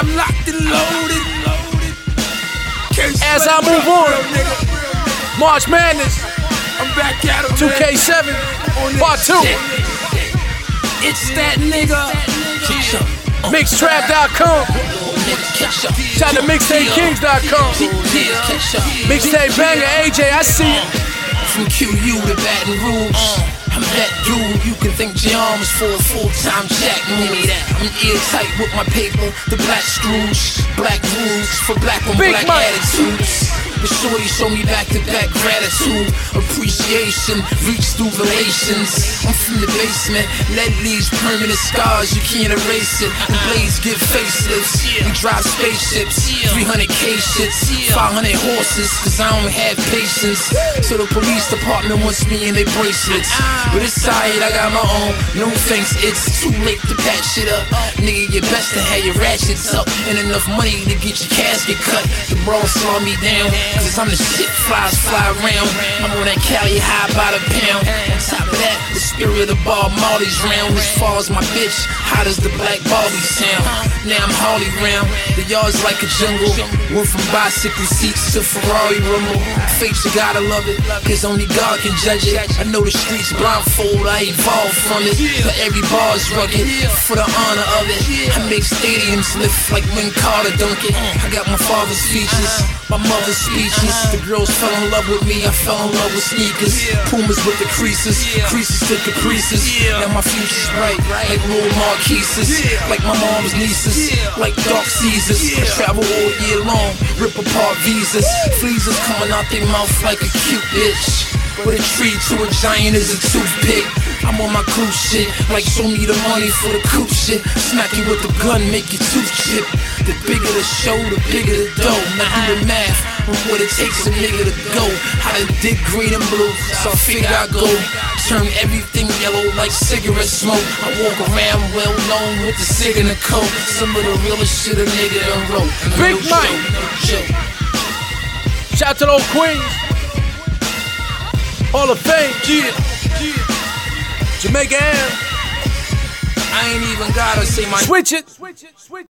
locked and loaded. As I move on, March Madness, I'm back at him, 2K7, Part 2. It's that nigga. Mixtrap.com. Shout to MixtapeKings.com. Mixtape Banger, AJ, I see it. From QU to Baton Rouge, I'm that dude. You can thank John was for a full-time jack move. I'm airtight with my paper, the black screws, black rules for black on black attitudes. The shorty show me back-to-back gratitude, appreciation, reach through relations. I'm from the basement, lead leaves permanent scars, you can't erase it. The blades give facelifts, we drive spaceships, 300K shits, 500 horses, cause I don't have patience. So the police department wants me in their bracelets. But it's alright, I got my own, no thanks, it's too late to patch it up. Nigga, you best to have your ratchets up, and enough money to get your casket cut. The bro saw me down, cause I'm the shit, flies fly around. I'm on that Cali high by the pound. On top of that, the spirit of Bob Marley's round. As far as my bitch, hot as the Black Barbie sound. Now I'm Harley round, the yard's like a jungle. Went from bicycle seats to Ferrari rumble. Fate, you gotta love it, cause only God can judge it. I know the streets blindfold, I evolved from it. But every bar's rugged, for the honor of it. I make stadiums lift like when Carter dunk it. I got my father's features, my mother's speeches. The girls fell in love with me, I fell in love with sneakers. Pumas with the creases, creases to caprices. Now my future's bright, like little Marquises, like my mom's nieces, like dark Caesars. I travel all year long, rip apart visas. Fleas coming out their mouth like a cute bitch. But a tree to a giant is a toothpick. I'm on my cruise shit, like show me the money for the coupe shit. Smack you with the gun, make your tooth chip. The bigger the show, the bigger the dough. Now do the math on what it takes a nigga to go. How to dig green and blue, so I figure I go turn everything yellow like cigarette smoke. I walk around well known with the cig and the coke. Some of the realest shit a nigga done wrote. Big Mike. Shout to those Queens, Hall of Fame, Jamaica Am. I ain't even gotta say my switch it.